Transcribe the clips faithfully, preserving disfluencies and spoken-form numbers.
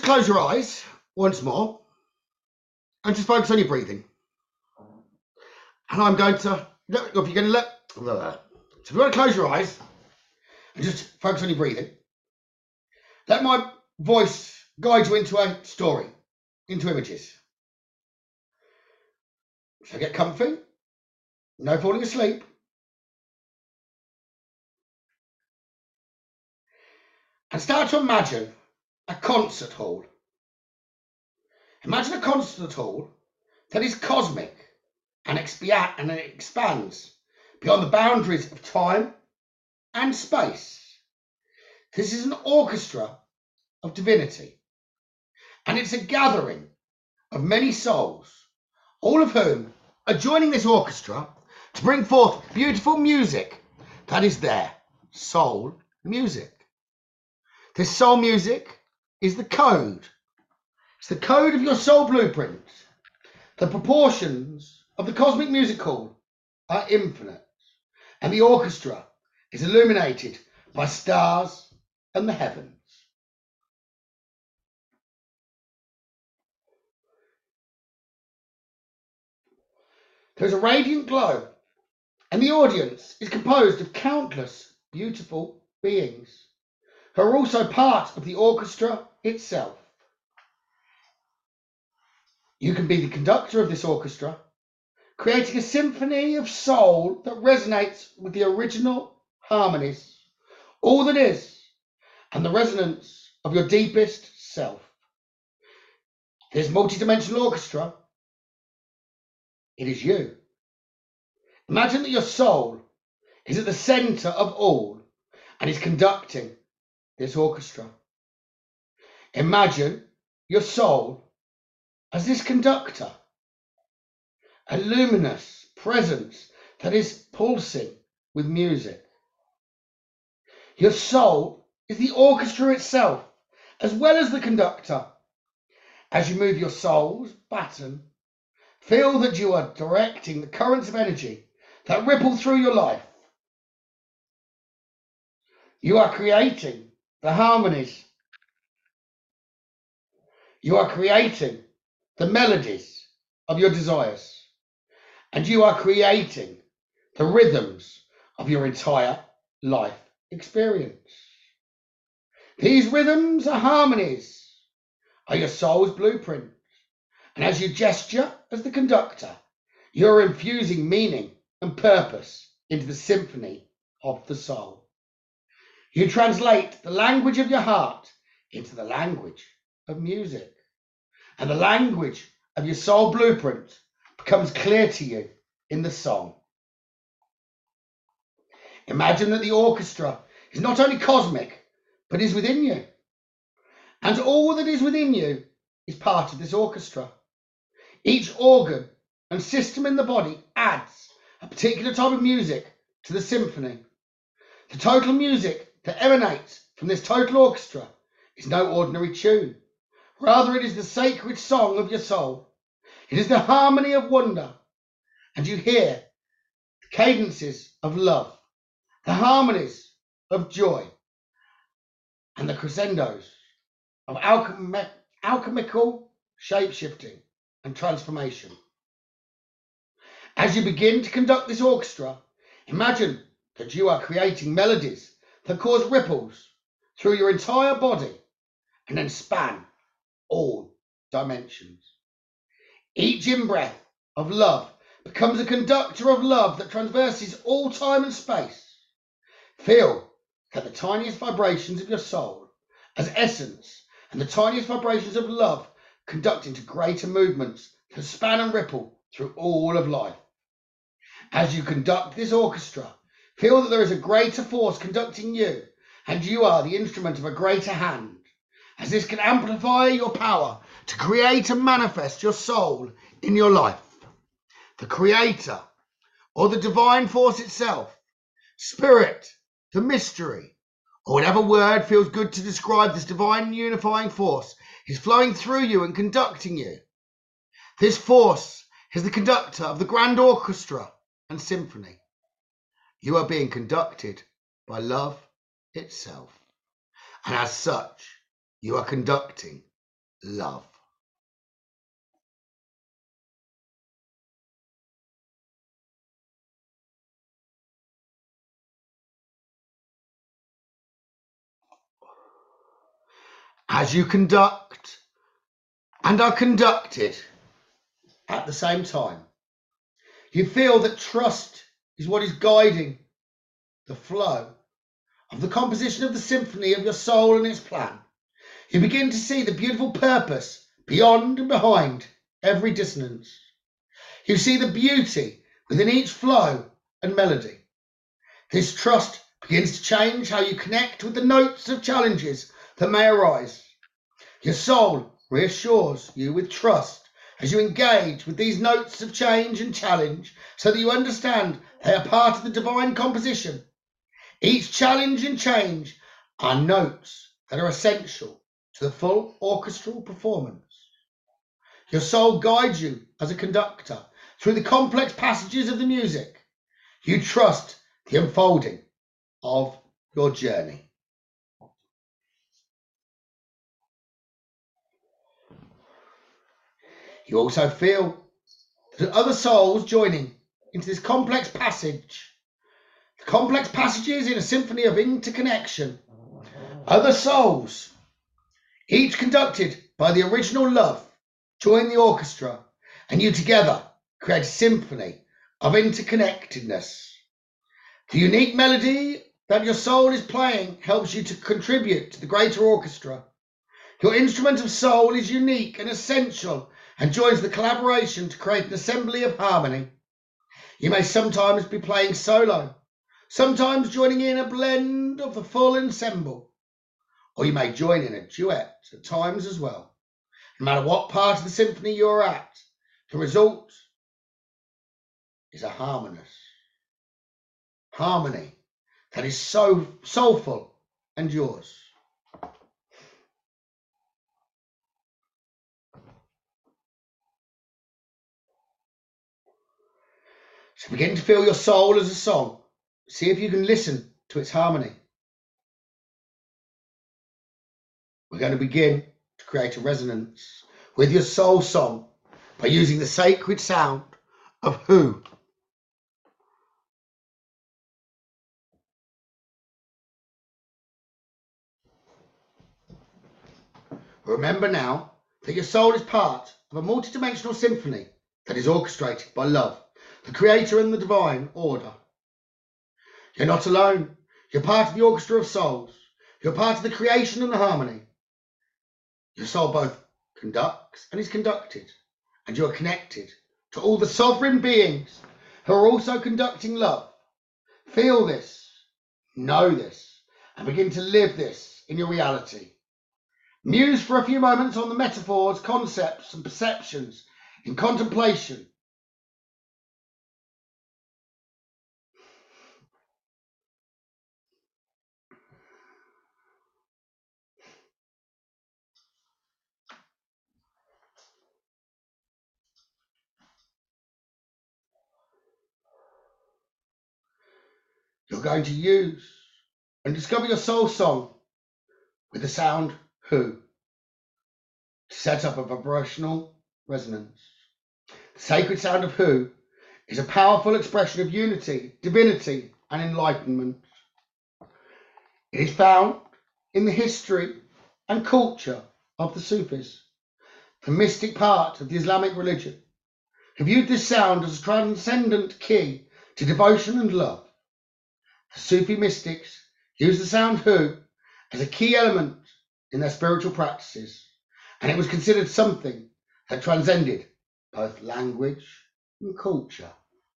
close your eyes once more and just focus on your breathing. And I'm going to, if you're going to let, so if you want to close your eyes and just focus on your breathing, let my voice guide you into a story, into images. So get comfy, no falling asleep. And start to imagine a concert hall. Imagine a concert hall that is cosmic and, expi- and it expands beyond the boundaries of time and space. This is an orchestra of divinity, and it's a gathering of many souls, all of whom are joining this orchestra to bring forth beautiful music that is their soul music. This soul music is the code. It's the code of your soul blueprint. The proportions of the cosmic music hall are infinite, and the orchestra is illuminated by stars and the heavens. There's a radiant glow, and the audience is composed of countless beautiful beings who are also part of the orchestra itself. You can be the conductor of this orchestra, creating a symphony of soul that resonates with the original harmonies, all that is, and the resonance of your deepest self. This multidimensional orchestra, it is you. Imagine that your soul is at the center of all and is conducting this orchestra. Imagine your soul as this conductor, a luminous presence that is pulsing with music. Your soul is the orchestra itself, as well as the conductor. As you move your soul's baton, feel that you are directing the currents of energy that ripple through your life. You are creating the harmonies. You are creating the melodies of your desires. And you are creating the rhythms of your entire life experience. These rhythms are harmonies, are your soul's blueprint. And as you gesture as the conductor, you're infusing meaning and purpose into the symphony of the soul. You translate the language of your heart into the language of music. And the language of your soul blueprint becomes clear to you in the song. Imagine that the orchestra is not only cosmic, but is within you. And all that is within you is part of this orchestra. Each organ and system in the body adds a particular type of music to the symphony. The total music that emanates from this total orchestra is no ordinary tune. Rather, it is the sacred song of your soul. It is the harmony of wonder. And you hear the cadences of love, the harmonies of joy, and the crescendos of alchem- alchemical shape-shifting and transformation. As you begin to conduct this orchestra, imagine that you are creating melodies that cause ripples through your entire body and then span all dimensions. Each in-breath of love becomes a conductor of love that traverses all time and space. Feel that the tiniest vibrations of your soul as essence and the tiniest vibrations of love conduct into greater movements that span and ripple through all of life. As you conduct this orchestra, feel that there is a greater force conducting you, and you are the instrument of a greater hand, as this can amplify your power to create and manifest your soul in your life. The creator, or the divine force itself, spirit, the mystery, or whatever word feels good to describe this divine unifying force, is flowing through you and conducting you. This force is the conductor of the grand orchestra and symphony. You are being conducted by love itself. And as such, you are conducting love. As you conduct and are conducted at the same time, you feel that trust is what is guiding the flow of the composition of the symphony of your soul and its plan. You begin to see the beautiful purpose beyond and behind every dissonance. You see the beauty within each flow and melody. This trust begins to change how you connect with the notes of challenges that may arise. Your soul reassures you with trust as you engage with these notes of change and challenge, so that you understand they are part of the divine composition. Each challenge and change are notes that are essential to the full orchestral performance. Your soul guides you as a conductor through the complex passages of the music. You trust the unfolding of your journey. You also feel that other souls joining into this complex passage, the complex passages in a symphony of interconnection. Other souls, each conducted by the original love, join the orchestra, and you together create a symphony of interconnectedness. The unique melody that your soul is playing helps you to contribute to the greater orchestra. Your instrument of soul is unique and essential and joins the collaboration to create an assembly of harmony. You may sometimes be playing solo, sometimes joining in a blend of the full ensemble, or you may join in a duet at times as well. No matter what part of the symphony you're at, the result is a harmonious harmony that is so soulful and yours. So begin to feel your soul as a song. See if you can listen to its harmony. We're going to begin to create a resonance with your soul song by using the sacred sound of who. Remember now that your soul is part of a multidimensional symphony that is orchestrated by love, the creator and the divine order. You're not alone. You're part of the orchestra of souls. You're part of the creation and the harmony. Your soul both conducts and is conducted, and you are connected to all the sovereign beings who are also conducting love. Feel this, know this, and begin to live this in your reality. Muse for a few moments on the metaphors, concepts, and perceptions in contemplation. You're going to use and discover your soul song with the sound who to set up a vibrational resonance. The sacred sound of who is a powerful expression of unity, divinity, and enlightenment. It is found in the history and culture of the Sufis, the mystic part of the Islamic religion, who viewed this sound as a transcendent key to devotion and love. The Sufi mystics used the sound who as a key element in their spiritual practices, and it was considered something that transcended both language and culture.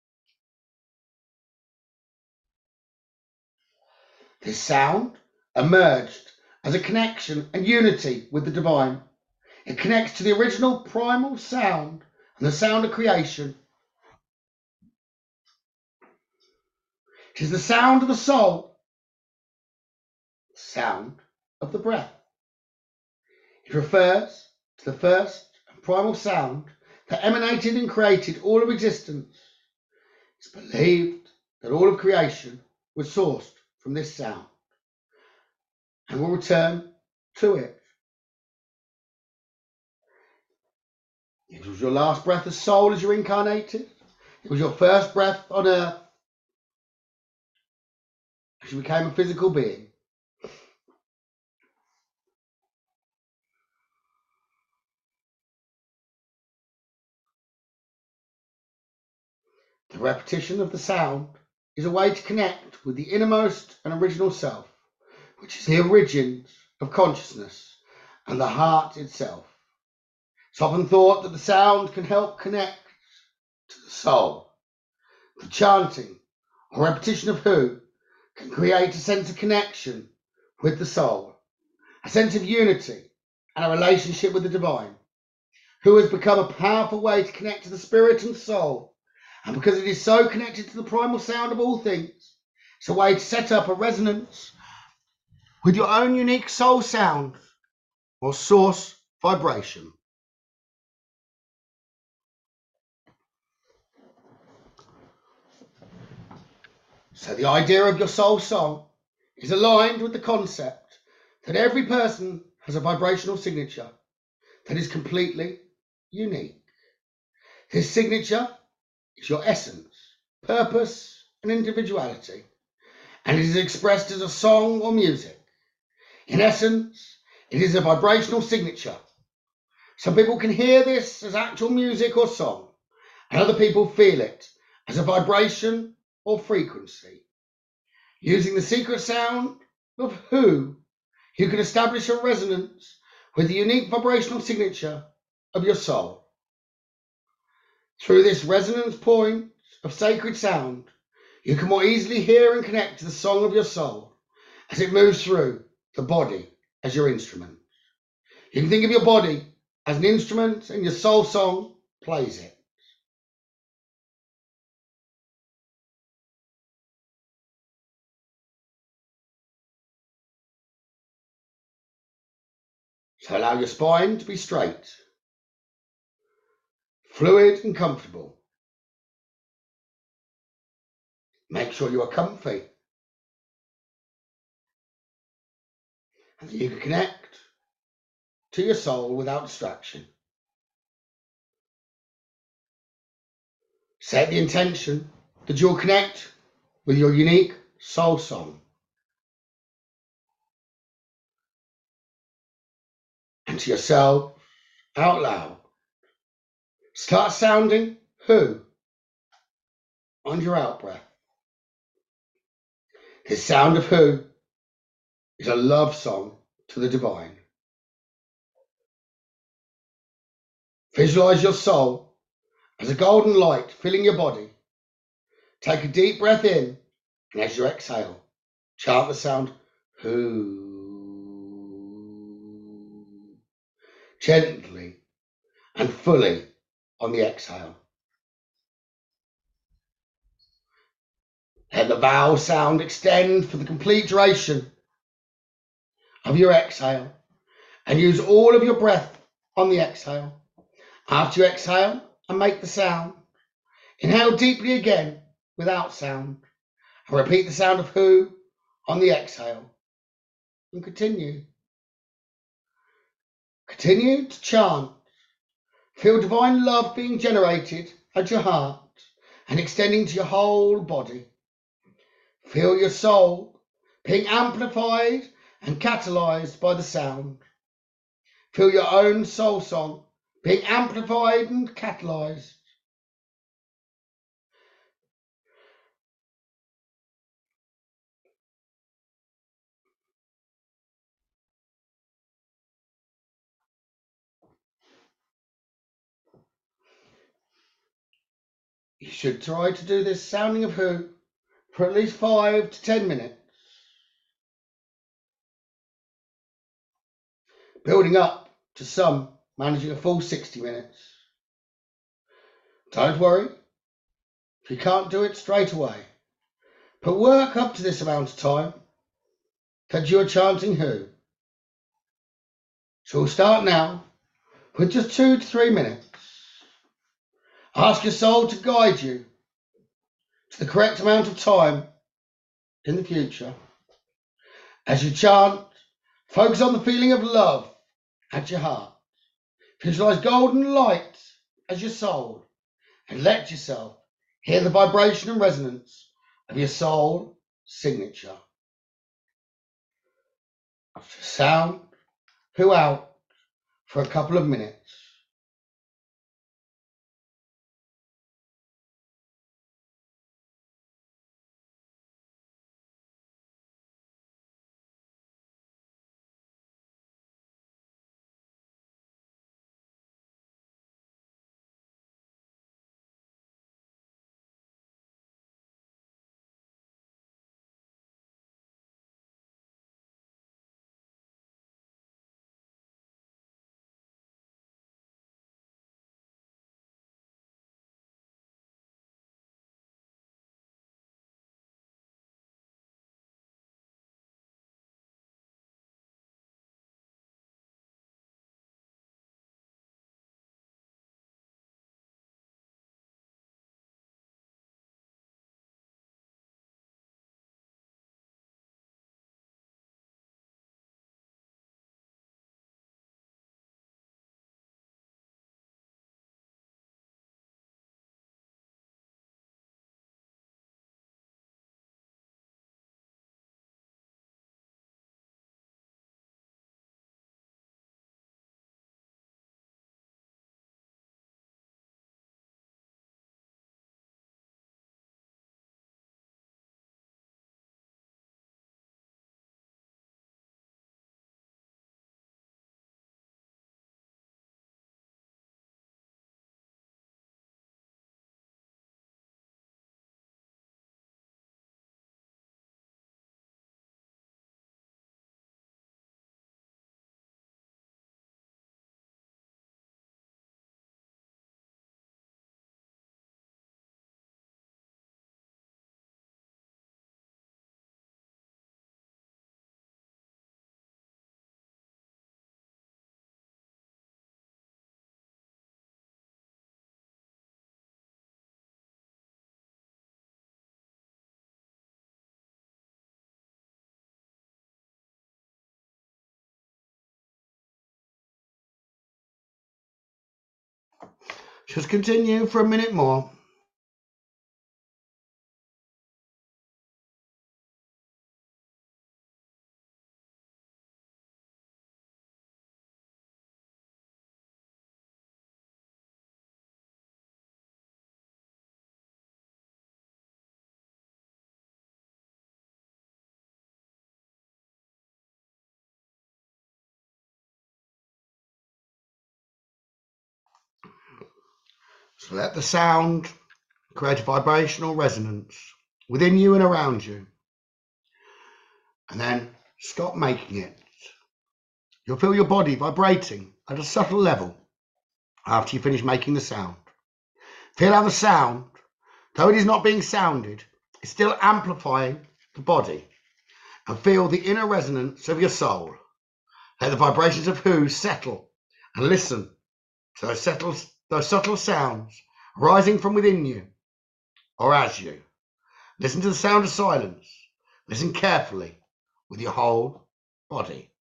This sound emerged as a connection and unity with the divine. It connects to the original primal sound and the sound of creation. It is the sound of the soul, the sound of the breath. It refers to the first and primal sound that emanated and created all of existence. It's believed that all of creation was sourced from this sound and will return to it. It was your last breath of soul as you incarnated. It was your first breath on earth as you became a physical being. The repetition of the sound is a way to connect with the innermost and original self, which is the origins of consciousness and the heart itself. It's often thought that the sound can help connect to the soul. The chanting or repetition of who can create a sense of connection with the soul, a sense of unity and a relationship with the divine, who has become a powerful way to connect to the spirit and soul. And because it is so connected to the primal sound of all things, it's a way to set up a resonance with your own unique soul sound or source vibration. So the idea of your soul song is aligned with the concept that every person has a vibrational signature that is completely unique. This signature is your essence, purpose, and individuality, and it is expressed as a song or music. In essence, it is a vibrational signature. Some people can hear this as actual music or song, and other people feel it as a vibration or frequency. Using the secret sound of who, you can establish a resonance with the unique vibrational signature of your soul. Through this resonance point of sacred sound, you can more easily hear and connect to the song of your soul as it moves through the body as your instrument. You can think of your body as an instrument and your soul song plays it. So allow your spine to be straight, fluid and comfortable. Make sure you are comfy and that you can connect to your soul without distraction. Set the intention that you'll connect with your unique soul song. And to yourself out loud, start sounding who on your out breath. This sound of who is a love song to the divine. Visualize your soul as a golden light filling your body. Take a deep breath in, and as you exhale, chant the sound who. Gently and fully on the exhale. Let the vowel sound extend for the complete duration of your exhale, and use all of your breath on the exhale. After you exhale and make the sound, inhale deeply again without sound, and repeat the sound of who on the exhale, and continue. Continue to chant. Feel divine love being generated at your heart and extending to your whole body. Feel your soul being amplified and catalyzed by the sound. Feel your own soul song being amplified and catalyzed. You should try to do this sounding of who for at least five to ten minutes, building up to some managing a full sixty minutes. Don't worry if you can't do it straight away, but work up to this amount of time that you are chanting who. So we'll start now with just two to three minutes. Ask your soul to guide you to the correct amount of time in the future. As you chant, focus on the feeling of love at your heart. Visualize golden light as your soul and let yourself hear the vibration and resonance of your soul signature. After sound, who out for a couple of minutes. Just continue for a minute more. So let the sound create a vibrational resonance within you and around you. And then stop making it. You'll feel your body vibrating at a subtle level after you finish making the sound. Feel how the sound, though it is not being sounded, is still amplifying the body. And feel the inner resonance of your soul. Let the vibrations of who settle and listen to those, settle, those subtle sounds rising from within you or as you. Listen to the sound of silence. Listen carefully with your whole body.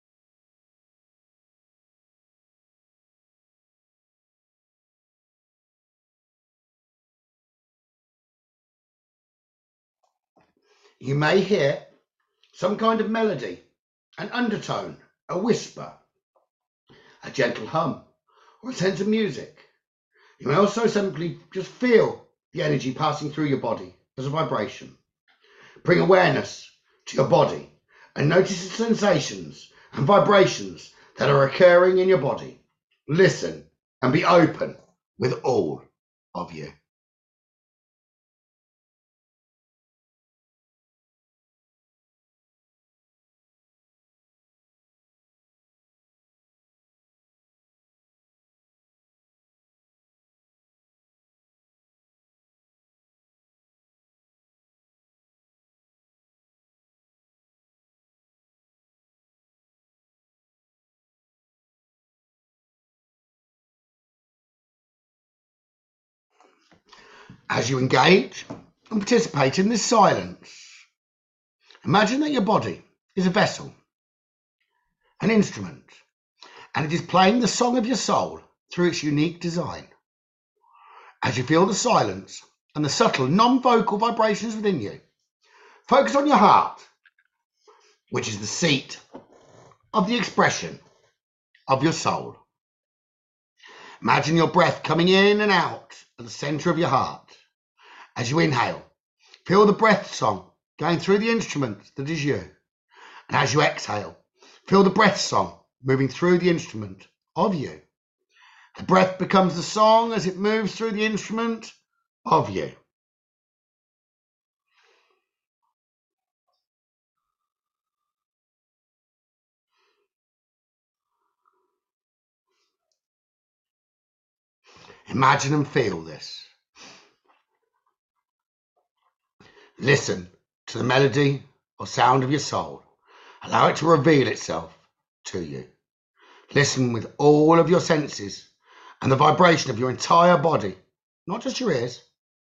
You may hear some kind of melody, an undertone, a whisper, a gentle hum, or a sense of music. You may also simply just feel the energy passing through your body as a vibration. Bring awareness to your body and notice the sensations and vibrations that are occurring in your body. Listen and be open with all of you. As you engage and participate in this silence, imagine that your body is a vessel, an instrument, and it is playing the song of your soul through its unique design. As you feel the silence and the subtle non-vocal vibrations within you, focus on your heart, which is the seat of the expression of your soul. Imagine your breath coming in and out at the center of your heart. As you inhale, feel the breath song going through the instrument that is you. And as you exhale, feel the breath song moving through the instrument of you. The breath becomes the song as it moves through the instrument of you. Imagine and feel this. Listen to the melody or sound of your soul. Allow it to reveal itself to you. Listen with all of your senses and the vibration of your entire body, not just your ears.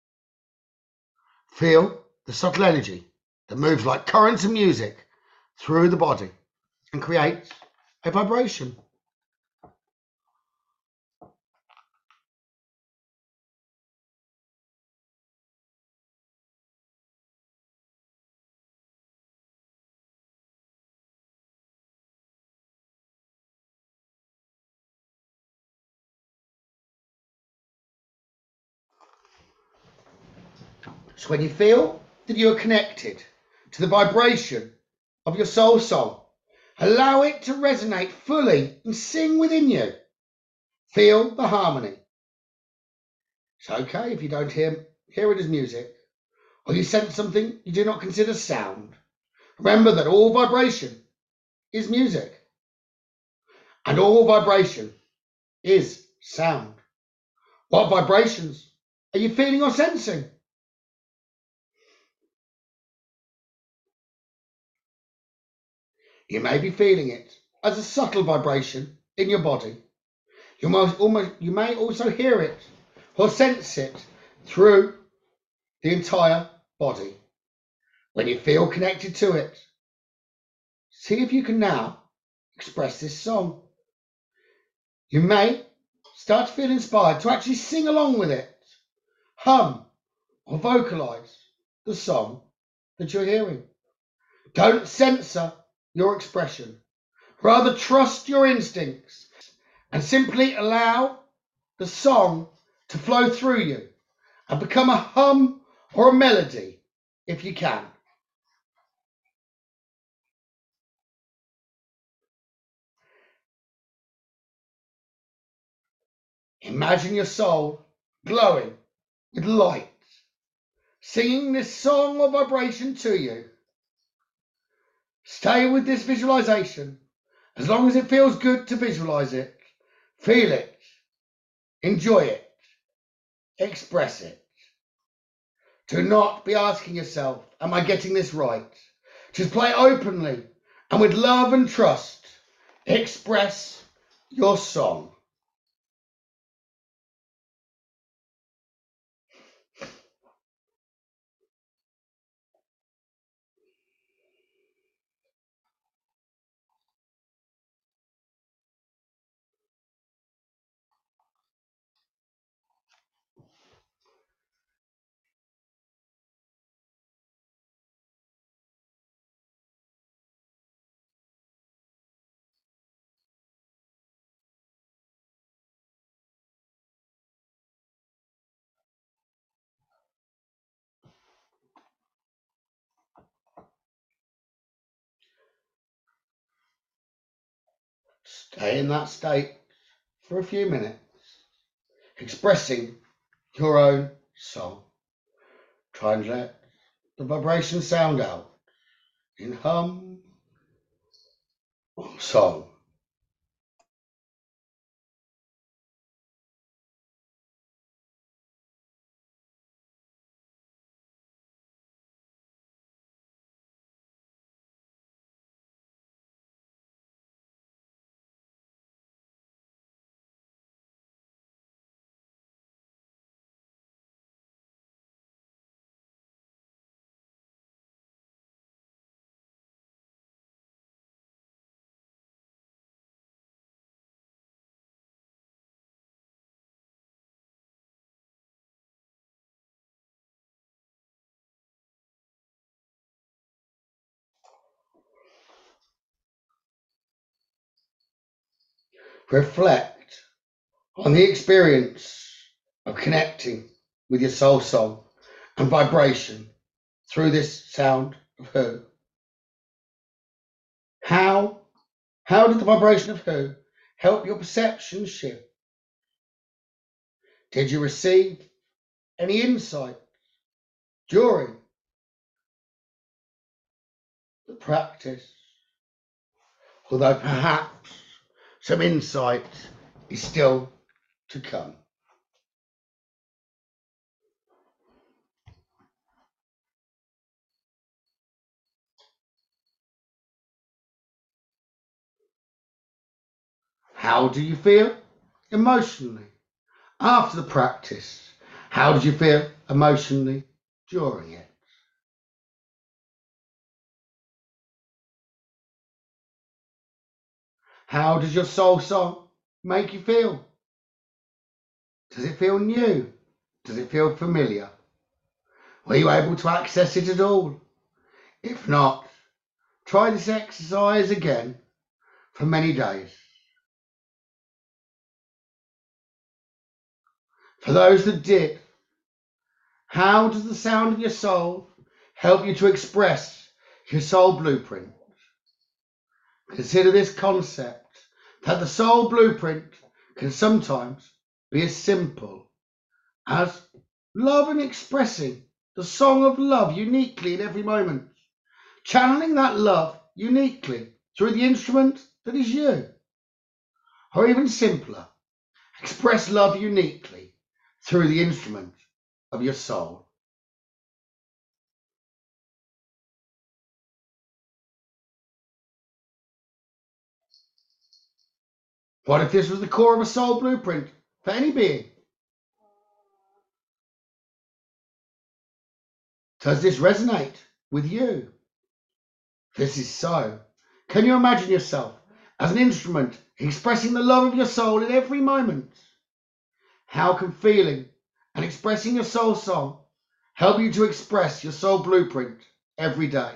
Feel the subtle energy that moves like currents of music through the body and creates a vibration. So when you feel that you are connected to the vibration of your soul song, allow it to resonate fully and sing within you. Feel the harmony. It's okay if you don't hear, hear it as music, or you sense something you do not consider sound. Remember that all vibration is music, and all vibration is sound. What vibrations are you feeling or sensing? You may be feeling it as a subtle vibration in your body. You, most, almost, you may also hear it or sense it through the entire body. When you feel connected to it, see if you can now express this song. You may start to feel inspired to actually sing along with it, hum or vocalize the song that you're hearing. Don't censor your expression. Rather trust your instincts and simply allow the song to flow through you and become a hum or a melody if you can. Imagine your soul glowing with light, singing this song or vibration to you. Stay with this visualization as long as it feels good to visualize it. Feel it, enjoy it, express it. Do not be asking yourself, am I getting this right? Just play openly and with love and trust. Express your song. Stay in that state for a few minutes, expressing your own song. Try and let the vibration sound out in hum or song. reflect on the experience of connecting with your soul song and vibration through this sound of Who. How, how did the vibration of Who help your perception shift? Did you receive any insight during the practice? Although perhaps some insight is still to come. How do you feel emotionally after the practice? How did you feel emotionally during it? How does your soul song make you feel? Does it feel new? Does it feel familiar? Were you able to access it at all? If not, try this exercise again for many days. For those that did, how does the sound of your soul help you to express your soul blueprint? Consider this concept that the soul blueprint can sometimes be as simple as love and expressing the song of love uniquely in every moment, channeling that love uniquely through the instrument that is you. Or even simpler, express love uniquely through the instrument of your soul. What if this was the core of a soul blueprint for any being? Does this resonate with you? If this is so, can you imagine yourself as an instrument expressing the love of your soul in every moment? How can feeling and expressing your soul song help you to express your soul blueprint every day?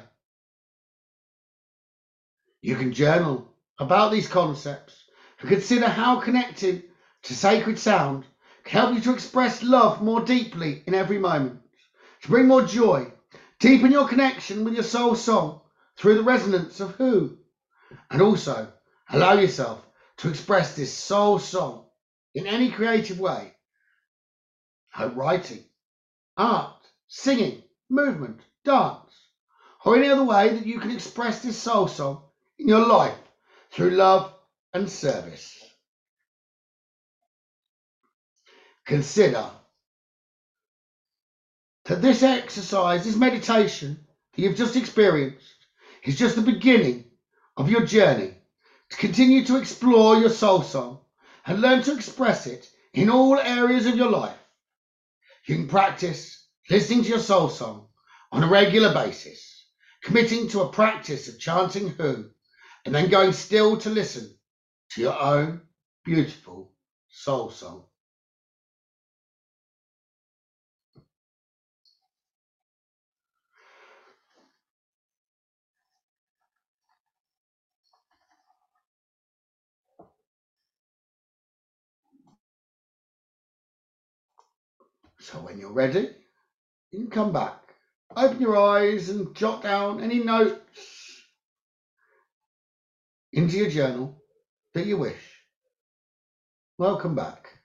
You can journal about these concepts and consider how connecting to sacred sound can help you to express love more deeply in every moment, to bring more joy, deepen your connection with your soul song through the resonance of Who, and also allow yourself to express this soul song in any creative way, like writing, art, singing, movement, dance, or any other way that you can express this soul song in your life through love and service. Consider that this exercise, this meditation that you've just experienced, is just the beginning of your journey to continue to explore your soul song and learn to express it in all areas of your life. You can practice listening to your soul song on a regular basis, committing to a practice of chanting Who, and then going still to listen to your own beautiful soul song. So when you're ready, you can come back, open your eyes and jot down any notes into your journal that you wish. Welcome back.